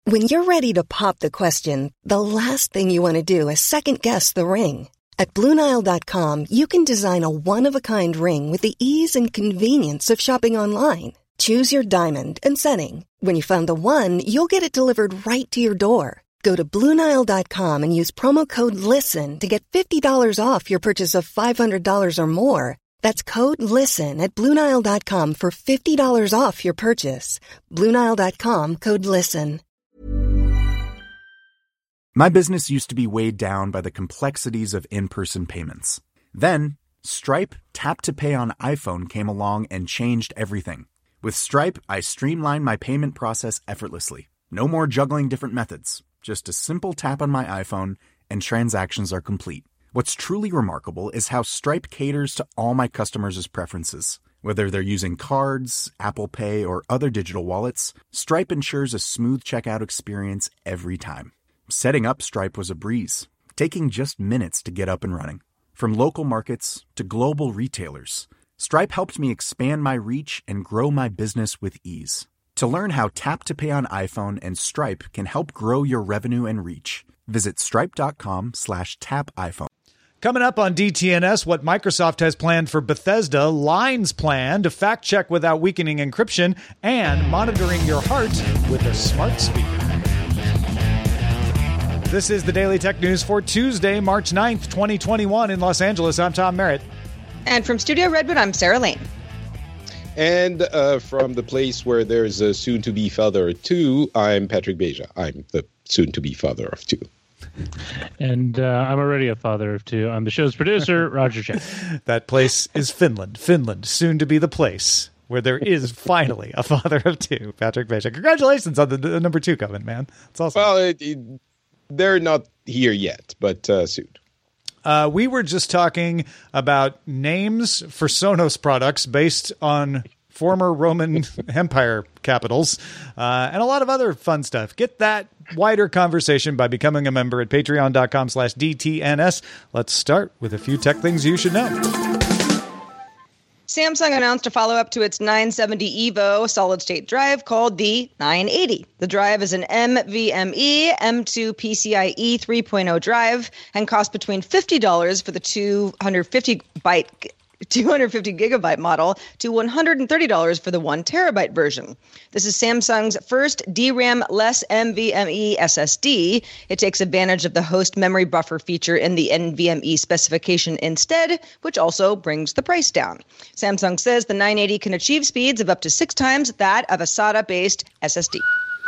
When you're ready to pop the question, the last thing you want to do is second-guess the ring. At BlueNile.com, you can design a one-of-a-kind ring with the ease and convenience of shopping online. Choose your diamond and setting. When you find the one, you'll get it delivered right to your door. Go to BlueNile.com and use promo code LISTEN to get $50 off your purchase of $500 or more. That's code LISTEN at BlueNile.com for $50 off your purchase. BlueNile.com, code LISTEN. My business used to be weighed down by the complexities of in-person payments. Then, Stripe Tap to Pay on iPhone came along and changed everything. With Stripe, I streamlined my payment process effortlessly. No more juggling different methods. Just a simple tap on my iPhone, and transactions are complete. What's truly remarkable is how Stripe caters to all my customers' preferences. Whether they're using cards, Apple Pay, or other digital wallets, Stripe ensures a smooth checkout experience every time. Setting up Stripe was a breeze, taking just minutes to get up and running. From local markets to global retailers, Stripe helped me expand my reach and grow my business with ease. To learn how Tap to Pay on iPhone and Stripe can help grow your revenue and reach, visit stripe.com/tapiphone. Coming up on DTNS, what Microsoft has planned for Bethesda, Line's plan to fact-check without weakening encryption, and monitoring your heart with a smart speaker. This is the Daily Tech News for Tuesday, March 9th, 2021 in Los Angeles. I'm Tom Merritt. And from Studio Redwood, I'm Sarah Lane. And from the place where there's a soon-to-be father of two, I'm Patrick Beja. I'm the soon-to-be father of two. And I'm already a father of two. I'm the show's producer, Roger Chen. That place is Finland. Finland, soon to be the place where there is finally a father of two, Patrick Beja. Congratulations on the number 2 coming, man. It's awesome. Well, they're not here yet, but soon. We were just talking about names for Sonos products based on former Roman Empire capitals, and a lot of other fun stuff. Get that wider conversation by becoming a member at patreon.com/DTNS. Let's start with a few tech things you should know. Samsung announced a follow-up to its 970 EVO solid-state drive called the 980. The drive is an NVMe M2 PCIe 3.0 drive and costs between $50 for the 250 gigabyte model to $130 for the 1 terabyte version. This is Samsung's first DRAM-less NVMe SSD. It takes advantage of the host memory buffer feature in the NVMe specification instead, which also brings the price down. Samsung says the 980 can achieve speeds of up to 6 times that of a SATA-based SSD.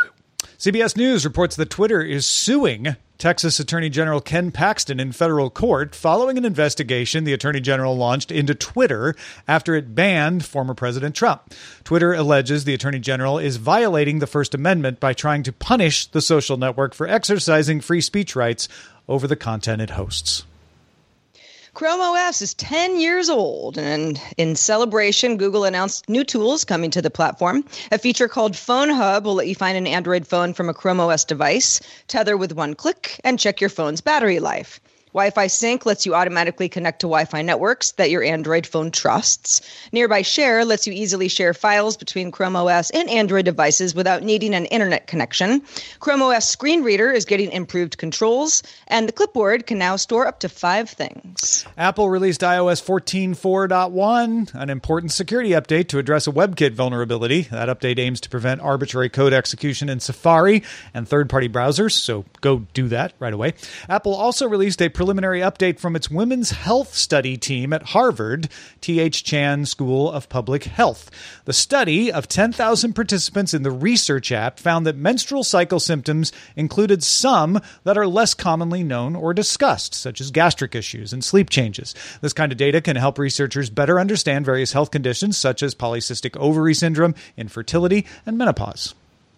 CBS News reports that Twitter is suing Texas Attorney General Ken Paxton in federal court following an investigation the Attorney General launched into Twitter after it banned former President Trump. Twitter alleges the Attorney General is violating the First Amendment by trying to punish the social network for exercising free speech rights over the content it hosts. Chrome OS is 10 years old, and in celebration, Google announced new tools coming to the platform. A feature called Phone Hub will let you find an Android phone from a Chrome OS device, tether with one click, and check your phone's battery life. Wi-Fi Sync lets you automatically connect to Wi-Fi networks that your Android phone trusts. Nearby Share lets you easily share files between Chrome OS and Android devices without needing an internet connection. Chrome OS Screen Reader is getting improved controls, and the clipboard can now store up to 5 things. Apple released iOS 14.4.1, an important security update to address a WebKit vulnerability. That update aims to prevent arbitrary code execution in Safari and third-party browsers, so go do that right away. Apple also released a preliminary update from its women's health study team at Harvard, T.H. Chan School of Public Health. The study of 10,000 participants in the Research app found that menstrual cycle symptoms included some that are less commonly known or discussed, such as gastric issues and sleep changes. This kind of data can help researchers better understand various health conditions such as polycystic ovary syndrome, infertility, and menopause.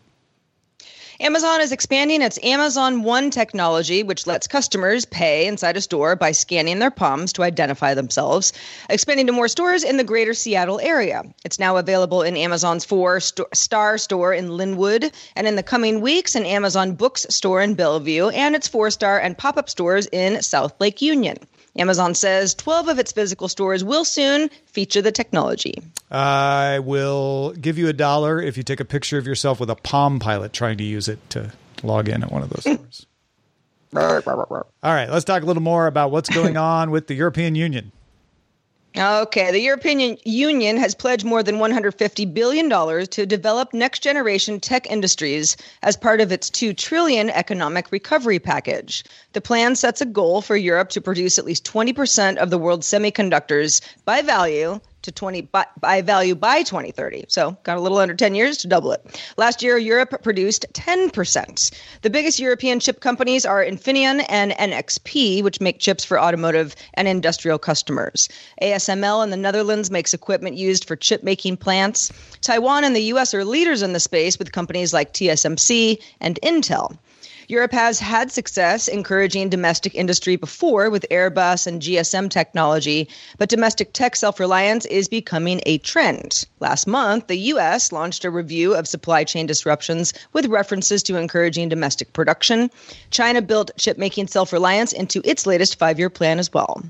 Amazon is expanding its Amazon One technology, which lets customers pay inside a store by scanning their palms to identify themselves, expanding to more stores in the greater Seattle area. It's now available in Amazon's 4-star store in Linwood, and in the coming weeks, an Amazon Books store in Bellevue, and its 4-star and pop-up stores in South Lake Union. Amazon says 12 of its physical stores will soon feature the technology. I will give you $1 if you take a picture of yourself with a Palm Pilot trying to use it to log in at one of those stores. All right, let's talk a little more about what's going on with the European Union. Okay, the European Union has pledged more than $150 billion to develop next-generation tech industries as part of its $2 trillion economic recovery package. The plan sets a goal for Europe to produce at least 20% of the world's semiconductors by value by 2030. So got a little under 10 years to double it. Last year, Europe produced 10%. The biggest European chip companies are Infineon and NXP, which make chips for automotive and industrial customers. ASML in the Netherlands makes equipment used for chip-making plants. Taiwan and the U.S. are leaders in the space with companies like TSMC and Intel. Europe has had success encouraging domestic industry before with Airbus and GSM technology, but domestic tech self-reliance is becoming a trend. Last month, the U.S. launched a review of supply chain disruptions with references to encouraging domestic production. China built chip-making self-reliance into its latest 5-year plan as well.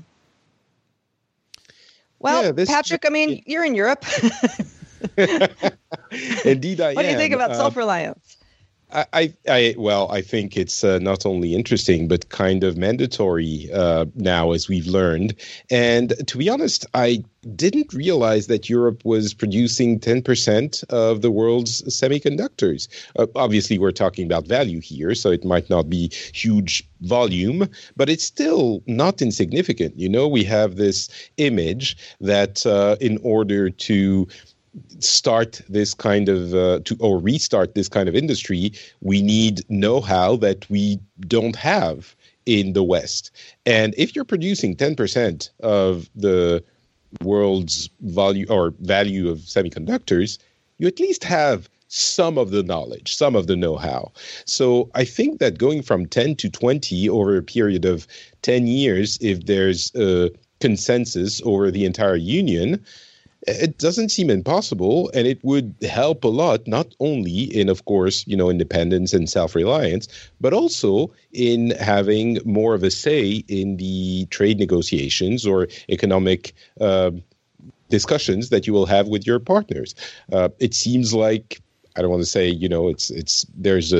Well, yeah, Patrick, you're in Europe. Indeed, I am. What do you think about self-reliance? I think it's not only interesting, but kind of mandatory now, as we've learned. And to be honest, I didn't realize that Europe was producing 10% of the world's semiconductors. Obviously, we're talking about value here, so it might not be huge volume, but it's still not insignificant. You know, we have this image that in order to start this kind of or restart this kind of industry, we need know-how that we don't have in the West. And if you're producing 10% of the world's value of semiconductors, you at least have some of the knowledge, some of the know-how. So I think that going from 10 to 20 over a period of 10 years, if there's a consensus over the entire union, it doesn't seem impossible, and it would help a lot, not only in, of course, independence and self-reliance, but also in having more of a say in the trade negotiations or economic discussions that you will have with your partners. It seems like, I don't want to say, there's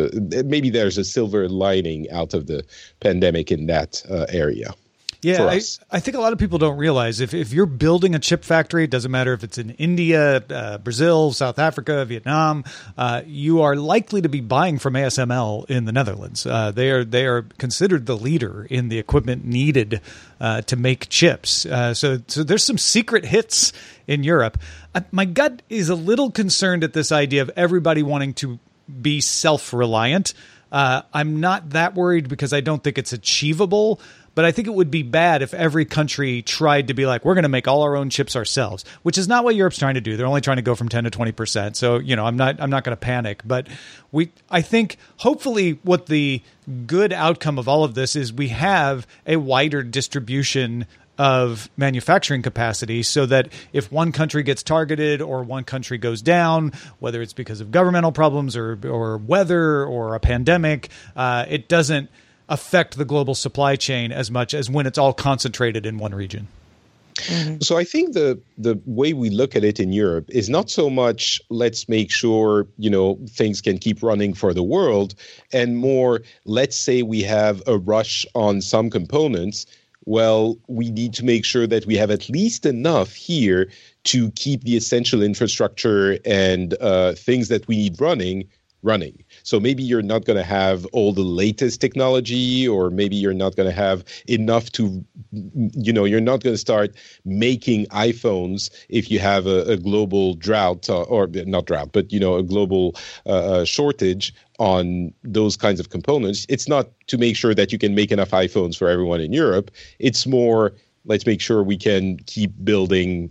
a silver lining out of the pandemic in that area. Yeah, I think a lot of people don't realize if you're building a chip factory, it doesn't matter if it's in India, Brazil, South Africa, Vietnam, you are likely to be buying from ASML in the Netherlands. They are considered the leader in the equipment needed to make chips. So there's some secret hits in Europe. My gut is a little concerned at this idea of everybody wanting to be self-reliant. I'm not that worried because I don't think it's achievable. But I think it would be bad if every country tried to be like, we're going to make all our own chips ourselves, which is not what Europe's trying to do. They're only trying to go from 10 to 20%. So, I'm not going to panic. But I think hopefully what the good outcome of all of this is we have a wider distribution of manufacturing capacity so that if one country gets targeted or one country goes down, whether it's because of governmental problems or weather or a pandemic, it doesn't affect the global supply chain as much as when it's all concentrated in one region. Mm-hmm. So I think the way we look at it in Europe is not so much let's make sure, things can keep running for the world, and more, let's say we have a rush on some components. Well, we need to make sure that we have at least enough here to keep the essential infrastructure and things that we need running. So maybe you're not going to have all the latest technology, or maybe you're not going to have enough to, you're not going to start making iPhones if you have a global drought, or not drought, but, a global shortage on those kinds of components. It's not to make sure that you can make enough iPhones for everyone in Europe. It's more, let's make sure we can keep building,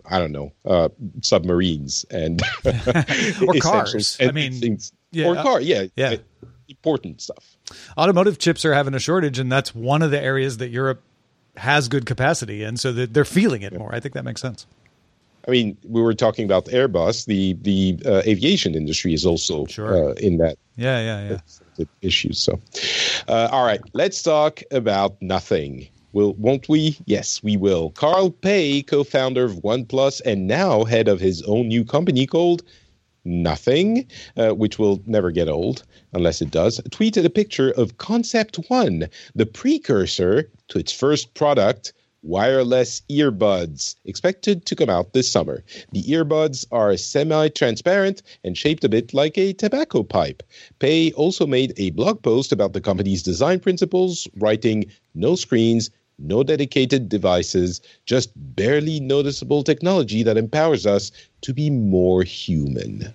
submarines and or cars. Things. Yeah. Or car, yeah. Important stuff. Automotive chips are having a shortage, and that's one of the areas that Europe has good capacity in, so that they're feeling it more. I think that makes sense. We were talking about Airbus. The aviation industry is also in that. Yeah. Issues. So, all right, let's talk about nothing. Won't we? Yes, we will. Carl Pei, co-founder of OnePlus and now head of his own new company called Nothing, which will never get old unless it does, tweeted a picture of Concept One, the precursor to its first product, wireless earbuds, expected to come out this summer. The earbuds are semi-transparent and shaped a bit like a tobacco pipe. Pei also made a blog post about the company's design principles, writing, "No screens, no dedicated devices, just barely noticeable technology that empowers us to be more human."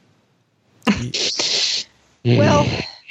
Well,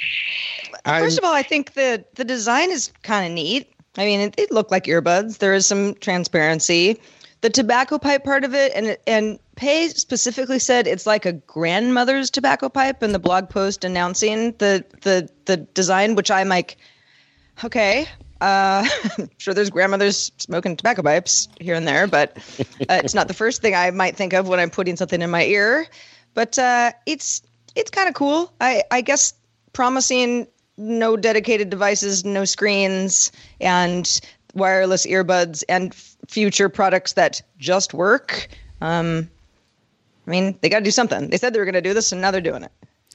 first of all, I think the design is kind of neat. I mean, it looked like earbuds. There is some transparency. The tobacco pipe part of it, and Pei specifically said it's like a grandmother's tobacco pipe in the blog post announcing the design, which I'm like, okay. I'm sure there's grandmothers smoking tobacco pipes here and there, but it's not the first thing I might think of when I'm putting something in my ear. But it's kind of cool. I guess promising no dedicated devices, no screens, and wireless earbuds, and future products that just work. I mean, they got to do something. They said they were going to do this, and now they're doing it.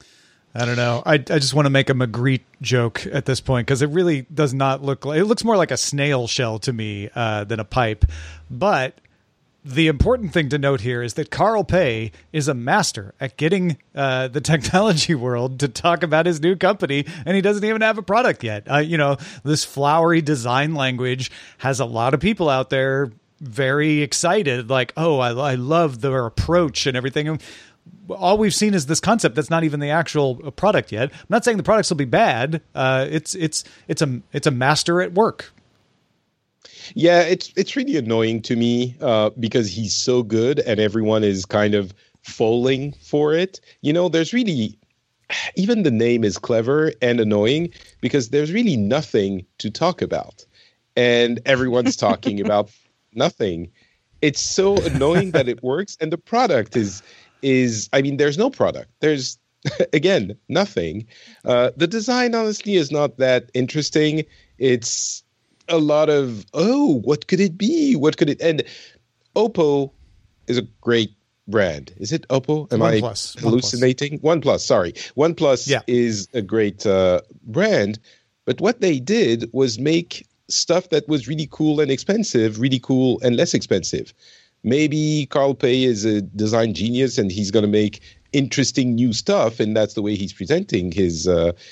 I don't know. I just want to make a Magritte joke at this point because it really does not look like, it looks more like a snail shell to me than a pipe. But the important thing to note here is that Carl Pei is a master at getting the technology world to talk about his new company, and he doesn't even have a product yet. This flowery design language has a lot of people out there very excited, like, oh, I love their approach and everything. All we've seen is this concept that's not even the actual product yet. I'm not saying the products will be bad. It's a master at work. Yeah, it's really annoying to me because he's so good and everyone is kind of falling for it. There's really, even the name is clever and annoying because there's really nothing to talk about. And everyone's talking about nothing. It's so annoying that it works. And the product is there's no product. There's, again, nothing. The design, honestly, is not that interesting. It's a lot of, what could it be? And Oppo is a great brand. Is it Oppo? Am I hallucinating? OnePlus, sorry. OnePlus is a great brand. But what they did was make stuff that was really cool and expensive, really cool and less expensive. Maybe Carl Pei is a design genius and he's going to make interesting new stuff, and that's the way he's presenting his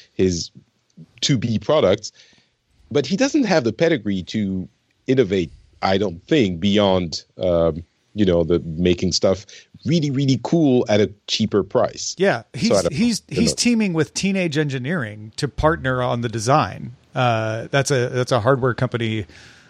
to-be products. But he doesn't have the pedigree to innovate, I don't think, beyond the making stuff really, really cool at a cheaper price. Yeah, he's teaming with Teenage Engineering to partner on the design. That's a hardware company.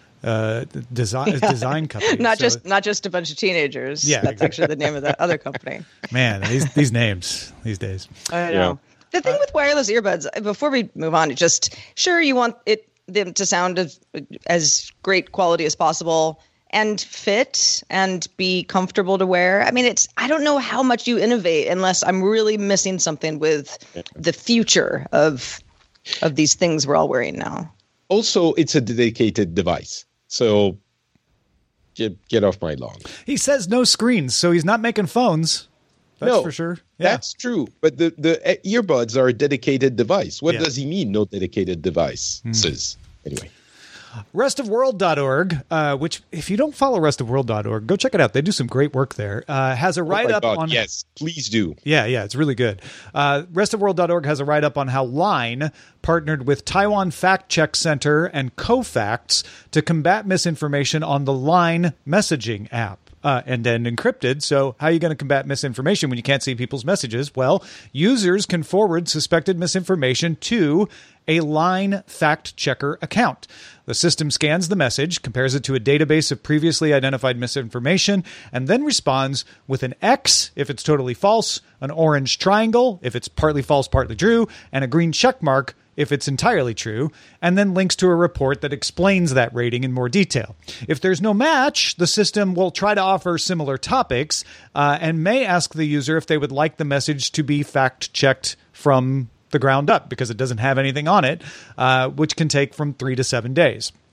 Design company, not just a bunch of teenagers. Yeah, that's actually the name of the other company. Man, these names these days. I know. The thing with wireless earbuds, before we move on, you want them to sound as great quality as possible and fit and be comfortable to wear. I mean, I don't know how much you innovate unless I'm really missing something with the future of these things we're all wearing now. Also, it's a dedicated device. So get off my lawn. He says no screens, so he's not making phones. That's for sure. Yeah. That's true. But the earbuds are a dedicated device. What does he mean, no dedicated devices? Anyway. Restofworld.org, which if you don't follow restofworld.org, go check it out. They do some great work there. Has a write-up on... Yes, please do. Yeah, it's really good. Restofworld.org has a write-up on how Line partnered with Taiwan Fact Check Center and Cofacts to combat misinformation on the Line messaging app. And then encrypted. So how are you going to combat misinformation when you can't see people's messages? Well, users can forward suspected misinformation to a Line fact checker account. The system scans the message, compares it to a database of previously identified misinformation, and then responds with an X if it's totally false, an orange triangle if it's partly false, partly true, and a green check mark if it's entirely true, and then links to a report that explains that rating in more detail. If there's no match, the system will try to offer similar topics and may ask the user if they would like the message to be fact-checked from the ground up because it doesn't have anything on it, which can take from 3 to 7 days.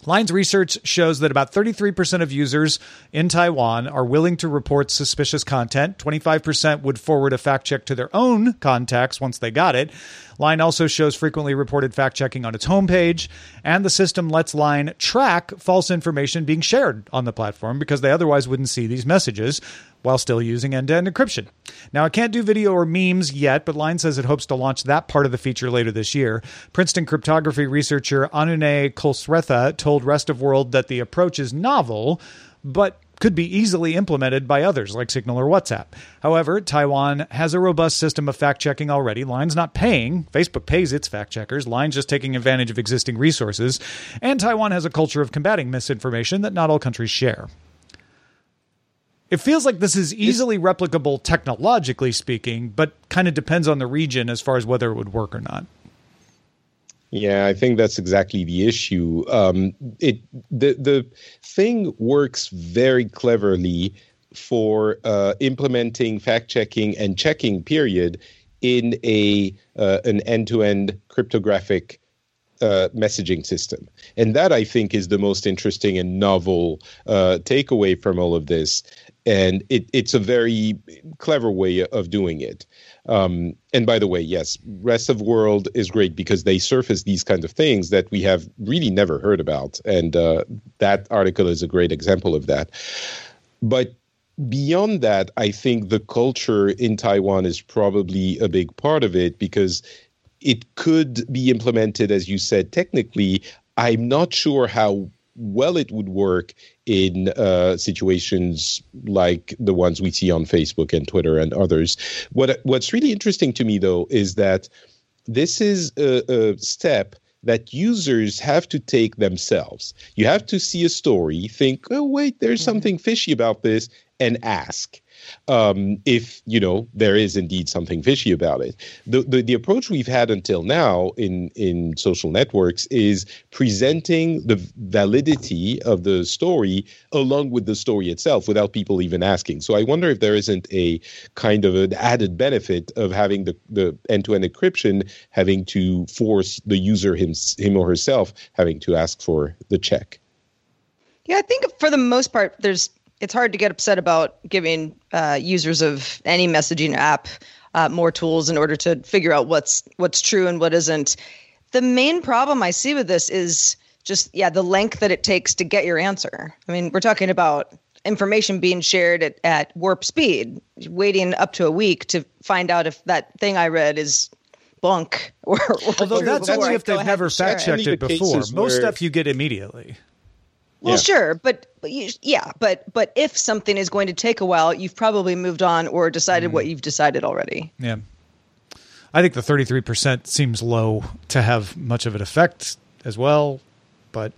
Line's research shows that about 33% of users in Taiwan are willing to report suspicious content. 25% would forward a fact check to their own contacts once they got it. Line also shows frequently reported fact-checking on its homepage, and the system lets Line track false information being shared on the platform because they otherwise wouldn't see these messages while still using end-to-end encryption. Now, it can't do video or memes yet, but Line says it hopes to launch that part of the feature later this year. Princeton cryptography researcher Anune Kolsretha told Rest of World that the approach is novel, but could be easily implemented by others like Signal or WhatsApp. However, Taiwan has a robust system of fact-checking already. Line's not paying. Facebook pays its fact-checkers. Line's just taking advantage of existing resources. And Taiwan has a culture of combating misinformation that not all countries share. It feels like this is easily replicable technologically speaking, but kind of depends on the region as far as whether it would work or not. Yeah, I think that's exactly the issue. The thing works very cleverly for implementing fact-checking and checking, period, in an end-to-end cryptographic messaging system. And that, I think, is the most interesting and novel takeaway from all of this. And it's a very clever way of doing it. And by the way, yes, Rest of World is great because they surface these kinds of things that we have really never heard about. And that article is a great example of that. But beyond that, I think the culture in Taiwan is probably a big part of it because it could be implemented, as you said, technically. I'm not sure how well it would work in situations like the ones we see on Facebook and Twitter and others. What's really interesting to me, though, is that this is a step that users have to take themselves. You have to see a story, think, oh, wait, there's something fishy about this, and ask. If, there is indeed something fishy about it. The approach we've had until now in social networks is presenting the validity of the story along with the story itself without people even asking. So I wonder if there isn't a kind of an added benefit of having the end-to-end encryption having to force the user him or herself having to ask for the check. Yeah, I think for the most part, it's hard to get upset about giving users of any messaging app more tools in order to figure out what's true and what isn't. The main problem I see with this is just, the length that it takes to get your answer. I mean, we're talking about information being shared at warp speed, waiting up to a week to find out if that thing I read is bunk or although that's only if they've never fact-checked it before. Most stuff you get immediately. Well, sure, but if something is going to take a while, you've probably moved on or decided what you've decided already. Yeah. I think the 33% seems low to have much of an effect as well, but...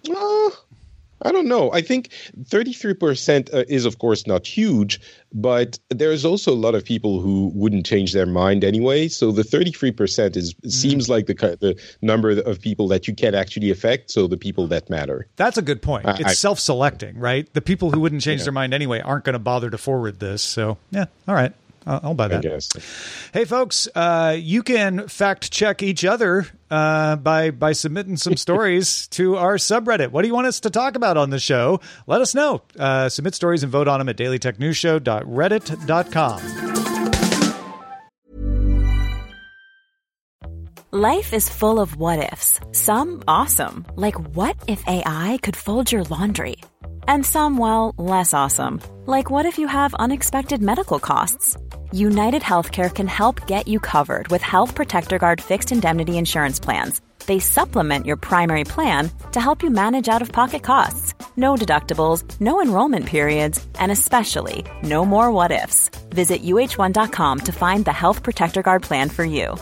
I don't know. I think 33% is, of course, not huge, but there's also a lot of people who wouldn't change their mind anyway. So the 33% seems like the number of people that you can actually affect, so the people that matter. That's a good point. It's self-selecting, right? The people who wouldn't change their mind anyway aren't going to bother to forward this. So, all right. I'll buy that. I guess. Hey, folks, you can fact check each other by submitting some stories to our subreddit. What do you want us to talk about on the show? Let us know. Submit stories and vote on them at dailytechnewsshow.reddit.com. Life is full of what-ifs. Some awesome, like what if AI could fold your laundry? And some, well, less awesome, like what if you have unexpected medical costs? United Healthcare can help get you covered with Health Protector Guard fixed indemnity insurance plans. They supplement your primary plan to help you manage out-of-pocket costs. No deductibles, no enrollment periods, and especially no more what-ifs. Visit uh1.com to find the Health Protector Guard plan for you.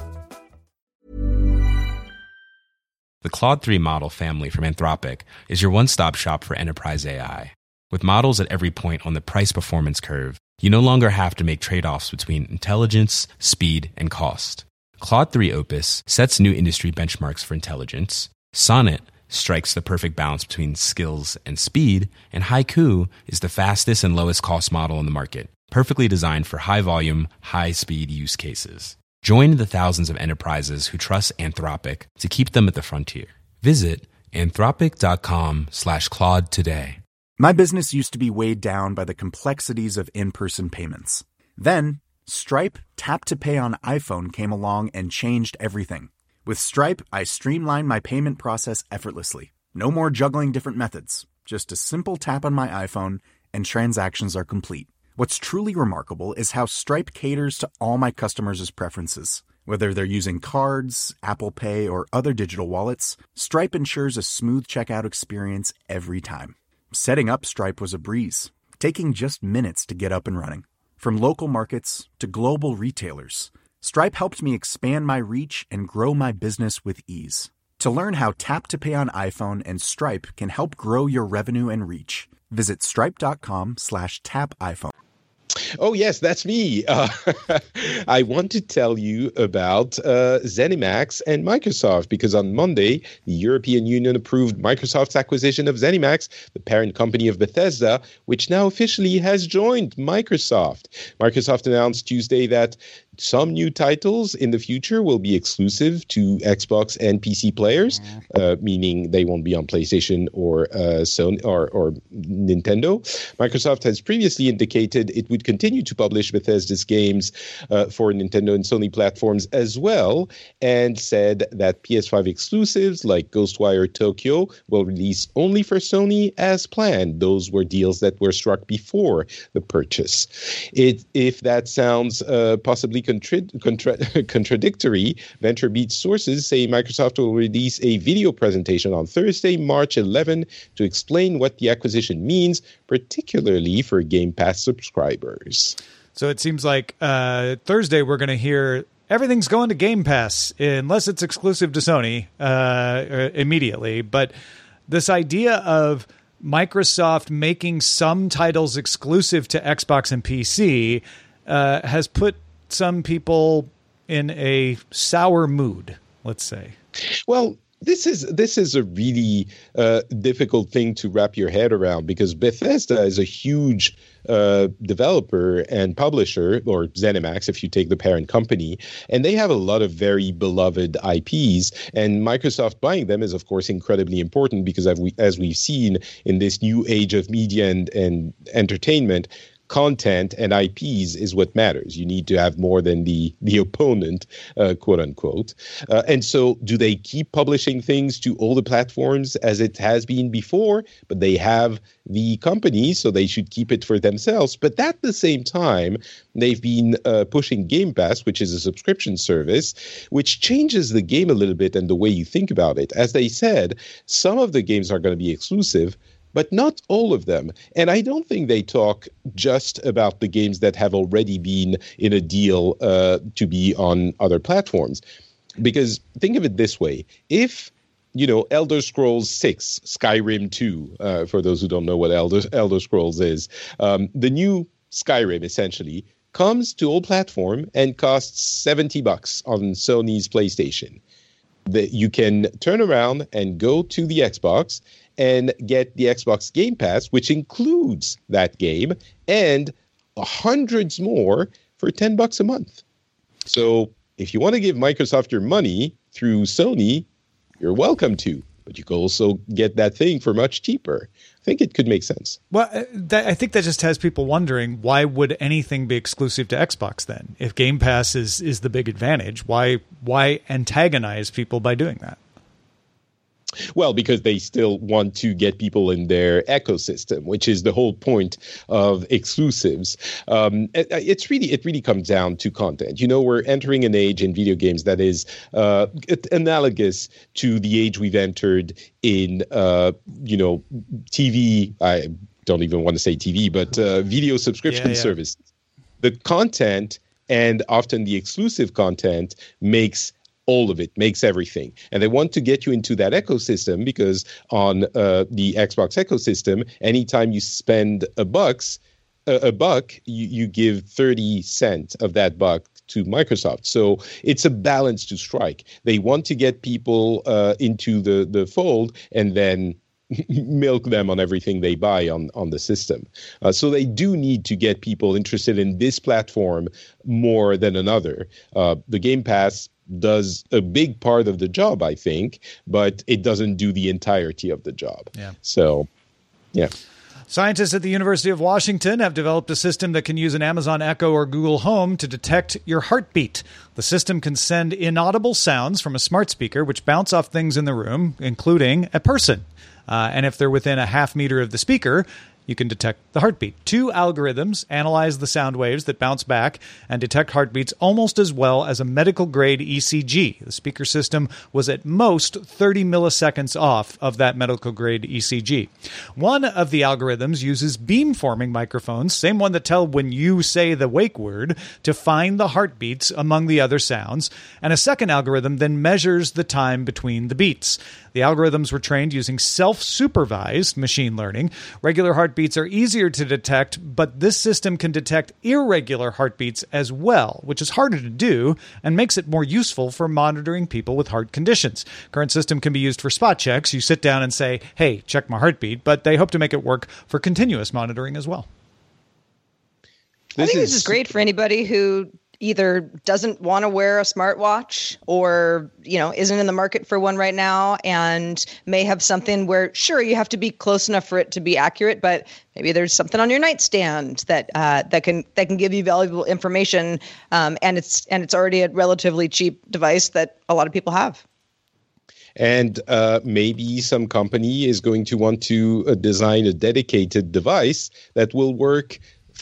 The Claude 3 model family from Anthropic is your one-stop shop for enterprise AI. With models at every point on the price-performance curve, you no longer have to make trade-offs between intelligence, speed, and cost. Claude 3 Opus sets new industry benchmarks for intelligence. Sonnet strikes the perfect balance between skills and speed. And Haiku is the fastest and lowest cost model in the market, perfectly designed for high-volume, high-speed use cases. Join the thousands of enterprises who trust Anthropic to keep them at the frontier. Visit Anthropic.com/Claude today. My business used to be weighed down by the complexities of in-person payments. Then, Stripe Tap to Pay on iPhone came along and changed everything. With Stripe, I streamlined my payment process effortlessly. No more juggling different methods. Just a simple tap on my iPhone and transactions are complete. What's truly remarkable is how Stripe caters to all my customers' preferences. Whether they're using cards, Apple Pay, or other digital wallets, Stripe ensures a smooth checkout experience every time. Setting up Stripe was a breeze, taking just minutes to get up and running. From local markets to global retailers, Stripe helped me expand my reach and grow my business with ease. To learn how Tap to Pay on iPhone and Stripe can help grow your revenue and reach, visit stripe.com/tapiphone. Oh, yes, that's me. I want to tell you about ZeniMax and Microsoft, because on Monday, the European Union approved Microsoft's acquisition of ZeniMax, the parent company of Bethesda, which now officially has joined Microsoft. Microsoft announced Tuesday that some new titles in the future will be exclusive to Xbox and PC players, meaning they won't be on PlayStation or Sony or Nintendo. Microsoft has previously indicated it would continue to publish Bethesda's games for Nintendo and Sony platforms as well, and said that PS5 exclusives like Ghostwire Tokyo will release only for Sony as planned. Those were deals that were struck before the purchase. If that sounds possibly contradictory, VentureBeat sources say Microsoft will release a video presentation on Thursday, March 11, to explain what the acquisition means, particularly for Game Pass subscribers. So it seems like Thursday we're going to hear everything's going to Game Pass unless it's exclusive to Sony immediately. But this idea of Microsoft making some titles exclusive to Xbox and PC has put some people in a sour mood, let's say. Well, this is a really difficult thing to wrap your head around, because Bethesda is a huge developer and publisher, or ZeniMax if you take the parent company, and they have a lot of very beloved IPs, and Microsoft buying them is of course incredibly important, because as we've seen in this new age of media and entertainment, content and IPs is what matters. You need to have more than the opponent, quote unquote. And so do they keep publishing things to all the platforms as it has been before? But they have the company, so they should keep it for themselves. But at the same time, they've been pushing Game Pass, which is a subscription service, which changes the game a little bit and the way you think about it. As they said, some of the games are going to be exclusive, but not all of them. And I don't think they talk just about the games that have already been in a deal to be on other platforms. Because think of it this way. If, Elder Scrolls 6, Skyrim 2, for those who don't know what Elder Scrolls is, the new Skyrim, essentially, comes to all platform and costs $70 on Sony's PlayStation. You can turn around and go to the Xbox and get the Xbox Game Pass, which includes that game, and hundreds more for $10 a month. So if you want to give Microsoft your money through Sony, you're welcome to, but you can also get that thing for much cheaper. I think it could make sense. Well, I think that just has people wondering, why would anything be exclusive to Xbox then? If Game Pass is the big advantage, why antagonize people by doing that? Well, because they still want to get people in their ecosystem, which is the whole point of exclusives. It really comes down to content. We're entering an age in video games that is analogous to the age we've entered in, TV. I don't even want to say TV, but video subscription services. The content, and often the exclusive content, makes all of it, makes everything. And they want to get you into that ecosystem, because on the Xbox ecosystem, anytime you spend a buck, you give 30 cents of that buck to Microsoft. So it's a balance to strike. They want to get people into the fold, and then milk them on everything they buy on the system. So they do need to get people interested in this platform more than another. The Game Pass does a big part of the job, I think, but it doesn't do the entirety of the job. Yeah. So, yeah. Scientists at the University of Washington have developed a system that can use an Amazon Echo or Google Home to detect your heartbeat. The system can send inaudible sounds from a smart speaker, which bounce off things in the room, including a person. And if they're within a half meter of the speaker, you can detect the heartbeat. 2 algorithms analyze the sound waves that bounce back and detect heartbeats almost as well as a medical-grade ECG. The speaker system was at most 30 milliseconds off of that medical-grade ECG. One of the algorithms uses beamforming microphones, same one that tell when you say the wake word, to find the heartbeats among the other sounds. And a second algorithm then measures the time between the beats. The algorithms were trained using self-supervised machine learning. Regular heartbeats are easier to detect, but this system can detect irregular heartbeats as well, which is harder to do and makes it more useful for monitoring people with heart conditions. Current system can be used for spot checks. You sit down and say, hey, check my heartbeat, but they hope to make it work for continuous monitoring as well. I think this is great for anybody who either doesn't want to wear a smartwatch or, isn't in the market for one right now and may have something where, sure, you have to be close enough for it to be accurate, but maybe there's something on your nightstand that can give you valuable information, and it's already a relatively cheap device that a lot of people have. And maybe some company is going to want to design a dedicated device that will work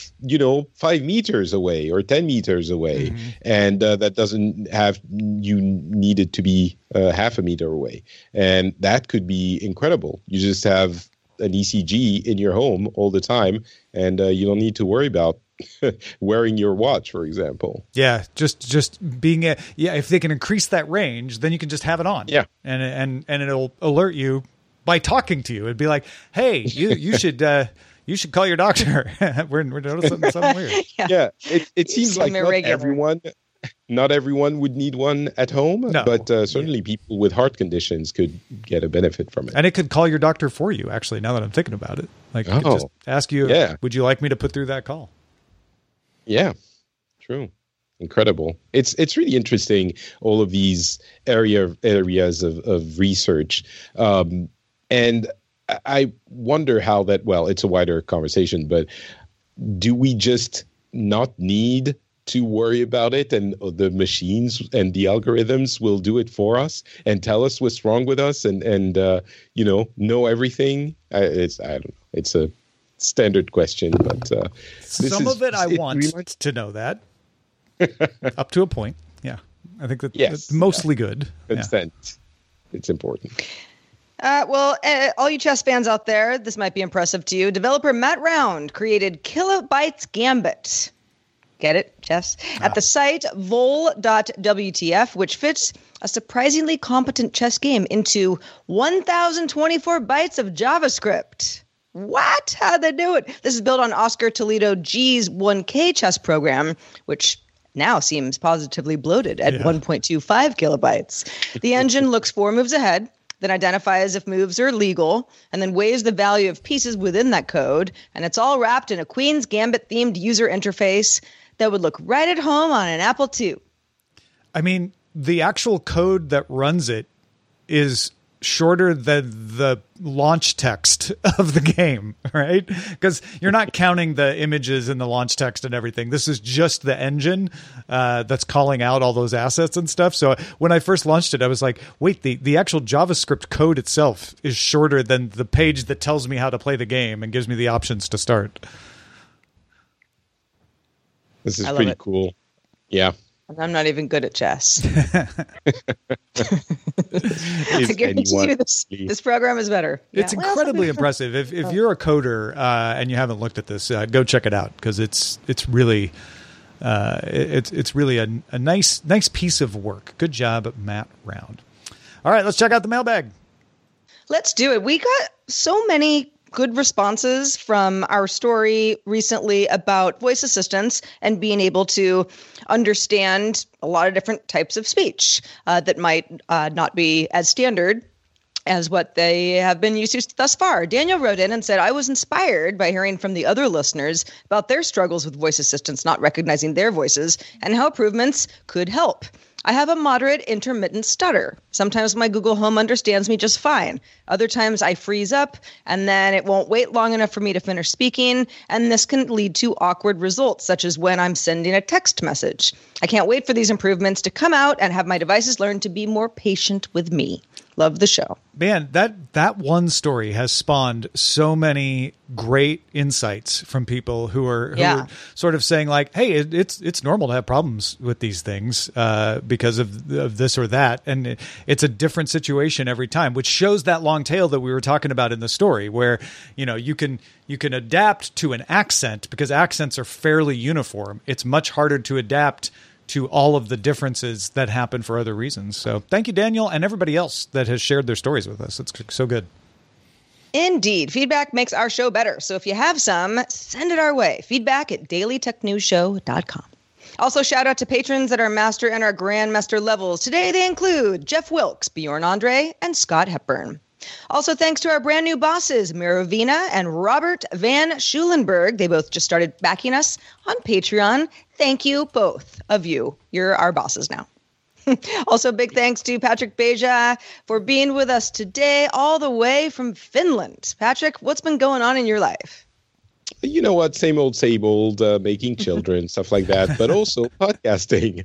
5 meters away or 10 meters away. Mm-hmm. And that doesn't have you need it to be half a meter away. And that could be incredible. You just have an ECG in your home all the time, and you don't need to worry about wearing your watch, for example. Yeah, just being if they can increase that range, then you can just have it on. Yeah. And it'll alert you by talking to you. It'd be like, hey, you should you should call your doctor. we're noticing something weird. Yeah, it seems like not everyone would need one at home, but certainly people with heart conditions could get a benefit from it. And it could call your doctor for you, actually, now that I'm thinking about it. Like, it could just ask you, would you like me to put through that call? Yeah, true. Incredible. It's really interesting, all of these areas of research. And I wonder how that, it's a wider conversation, but do we just not need to worry about it, and the machines and the algorithms will do it for us and tell us what's wrong with us and know everything? I don't know. It's a standard question, but some of it I want to know that up to a point. Yeah, I think that's mostly good. Consent. Yeah. It's important. All you chess fans out there, this might be impressive to you. Developer Matt Round created Kilobytes Gambit. Get it, chess? At the site vol.wtf, which fits a surprisingly competent chess game into 1,024 bytes of JavaScript. What? How'd they do it? This is built on Oscar Toledo G's 1K chess program, which now seems positively bloated at 1.25 kilobytes. The engine looks 4 moves ahead, then identifies if moves are legal, and then weighs the value of pieces within that code. And it's all wrapped in a Queen's Gambit-themed user interface that would look right at home on an Apple II. I mean, the actual code that runs it is shorter than the launch text of the game, right? Because you're not counting the images in the launch text and everything. This is just the engine that's calling out all those assets and stuff. So when I first launched it, I was like, wait, the actual JavaScript code itself is shorter than the page that tells me how to play the game and gives me the options to start. This is pretty cool. Yeah. I'm not even good at chess. I guarantee you this program is better. It's incredibly impressive. If you're a coder and you haven't looked at this, go check it out, because it's really it's really a nice piece of work. Good job, Matt Round. All right, let's check out the mailbag. Let's do it. We got so many good responses from our story recently about voice assistants and being able to understand a lot of different types of speech that might not be as standard. as what they have been used to thus far. Daniel wrote in and said, I was inspired by hearing from the other listeners about their struggles with voice assistants not recognizing their voices and how improvements could help. I have a moderate intermittent stutter. Sometimes my Google Home understands me just fine. Other times I freeze up and then it won't wait long enough for me to finish speaking. And this can lead to awkward results, such as when I'm sending a text message. I can't wait for these improvements to come out and have my devices learn to be more patient with me. Love the show. Man, that one story has spawned so many great insights from people who are sort of saying like, hey, it's normal to have problems with these things because of this or that. And it's a different situation every time, which shows that long tail that we were talking about in the story where, you can adapt to an accent because accents are fairly uniform. It's much harder to adapt to all of the differences that happen for other reasons. So thank you, Daniel, and everybody else that has shared their stories with us. It's so good. Indeed. Feedback makes our show better. So if you have some, send it our way. Feedback@dailytechnewsshow.com. Also, shout out to patrons at our master and our grandmaster levels. Today they include Jeff Wilkes, Bjorn Andre, and Scott Hepburn. Also, thanks to our brand new bosses, Mirovina and Robert Van Schulenberg. They both just started backing us on Patreon. Thank you, both of you. You're our bosses now. Also, big thanks to Patrick Beja for being with us today, all the way from Finland. Patrick, what's been going on in your life? You know what? Same old, making children, stuff like that, but also podcasting.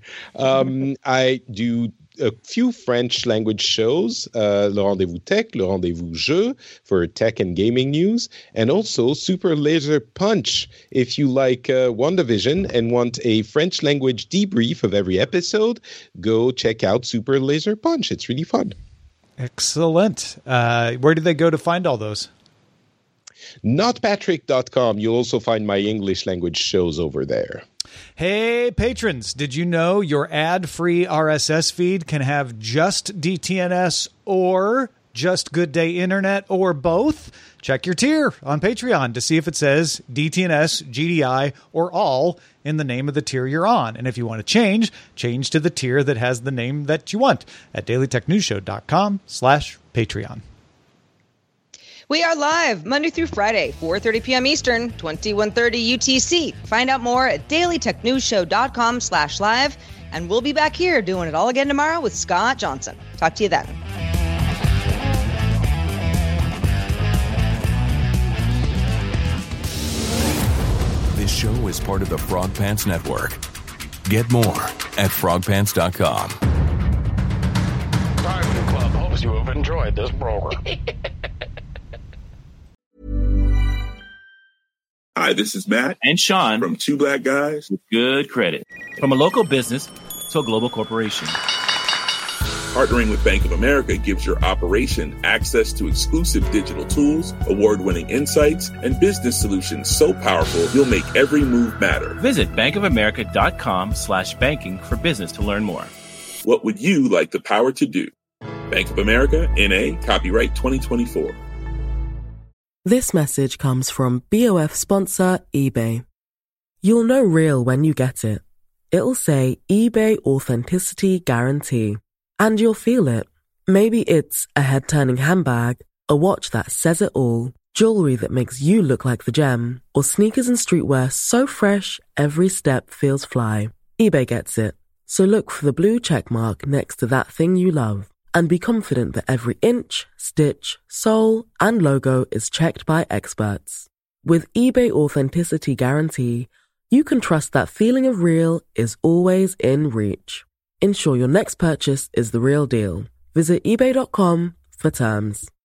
I do a few French language shows, Le Rendez-vous Tech, Le Rendez-vous Jeu for tech and gaming news, and also Super Laser Punch. If you like WandaVision and want a French language debrief of every episode, go check out Super Laser Punch. It's really fun. Excellent. Where do they go to find all those? Notpatrick.com. You'll also find my English language shows over there. Hey, patrons, did you know your ad-free RSS feed can have just DTNS or just Good Day Internet or both? Check your tier on Patreon to see if it says DTNS, GDI, or all in the name of the tier you're on. And if you want to change to the tier that has the name that you want at dailytechnewsshow.com/Patreon. We are live Monday through Friday, 4:30 p.m. Eastern, 21:30 UTC. Find out more at dailytechnewsshow.com/live. And we'll be back here doing it all again tomorrow with Scott Johnson. Talk to you then. This show is part of the Frog Pants Network. Get more at frogpants.com. Diamond Club hopes you have enjoyed this program. Hi, this is Matt and Sean from Two Black Guys with Good Credit. From a local business to a global corporation. Partnering with Bank of America gives your operation access to exclusive digital tools, award-winning insights, and business solutions so powerful you'll make every move matter. Visit bankofamerica.com/banking for business to learn more. What would you like the power to do? Bank of America, N.A., copyright 2024. This message comes from BOF sponsor eBay. You'll know real when you get it. It'll say eBay Authenticity Guarantee. And you'll feel it. Maybe it's a head-turning handbag, a watch that says it all, jewelry that makes you look like the gem, or sneakers and streetwear so fresh every step feels fly. eBay gets it. So look for the blue check mark next to that thing you love. And be confident that every inch, stitch, sole, and logo is checked by experts. With eBay Authenticity Guarantee, you can trust that feeling of real is always in reach. Ensure your next purchase is the real deal. Visit ebay.com for terms.